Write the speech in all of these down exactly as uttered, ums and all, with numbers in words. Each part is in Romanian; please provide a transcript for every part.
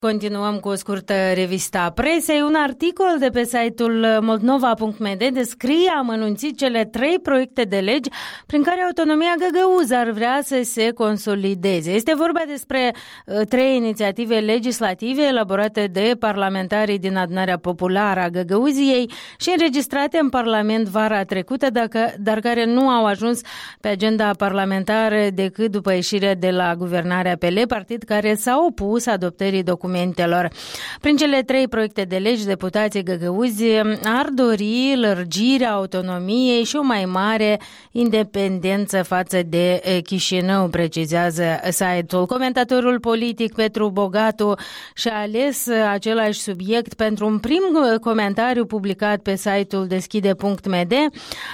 Continuăm cu o scurtă revistă a presei. Un articol de pe site-ul moldnova punct m d descrie amănunțit cele trei proiecte de legi prin care autonomia găgăuză ar vrea să se consolideze. Este vorba despre trei inițiative legislative elaborate de parlamentarii din Adunarea Populară a Găgăuziei și înregistrate în Parlament vara trecută, dacă, dar care nu au ajuns pe agenda parlamentară decât după ieșirea de la guvernarea P L, partid care s-a opus adoptării documentelor. Prin cele trei proiecte de legi, deputații găgăuzi ar dori lărgirea autonomiei și o mai mare independență față de Chișinău, precizează site-ul. Comentatorul politic Petru Bogatu și-a ales același subiect pentru un prim comentariu publicat pe site-ul deschide punct m d.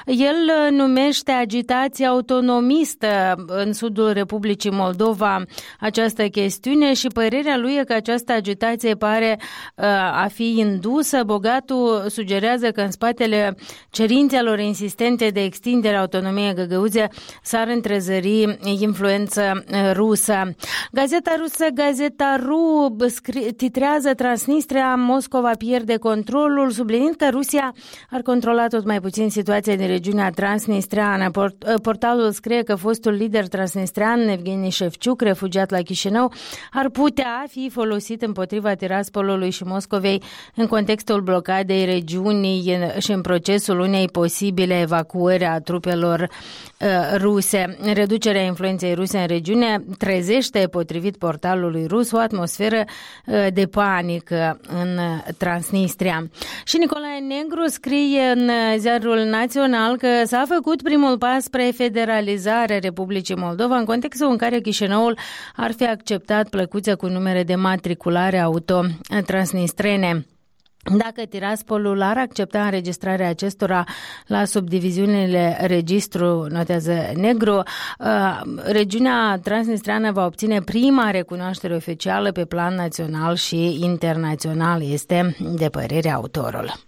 El numește agitație autonomistă în sudul Republicii Moldova această chestiune și părerea lui e că această agitație pare uh, a fi indusă. Bogatu sugerează că în spatele cerințelor insistente de extindere a autonomiei găgăuze s-ar întrezări influență rusă. Gazeta rusă Gazeta.ru titrează Transnistria, Moscova pierde controlul, subliniind că Rusia ar controla tot mai puțin situația din regiunea transnistreană. Port- portalul scrie că fostul lider transnistrean, Evgeni Șefciuc, refugiat la Chișinău, ar putea fi folosit împotriva Tiraspolului și Moscovei în contextul blocadei regiunii și în procesul unei posibile evacuări a trupelor uh, ruse. Reducerea influenței ruse în regiune trezește, potrivit portalului rus, o atmosferă uh, de panică în Transnistria. Și Nicolae Negru scrie în ziarul național că s-a făcut primul pas spre federalizarea Republicii Moldova în contextul în care Chișinăul ar fi acceptat plăcuțe cu numere de matriculare auto transnistrene. Dacă Tiraspolul ar accepta înregistrarea acestora la subdiviziunile registru, notează Negru, regiunea transnistreană va obține prima recunoaștere oficială pe plan național și internațional, este de părere autorul.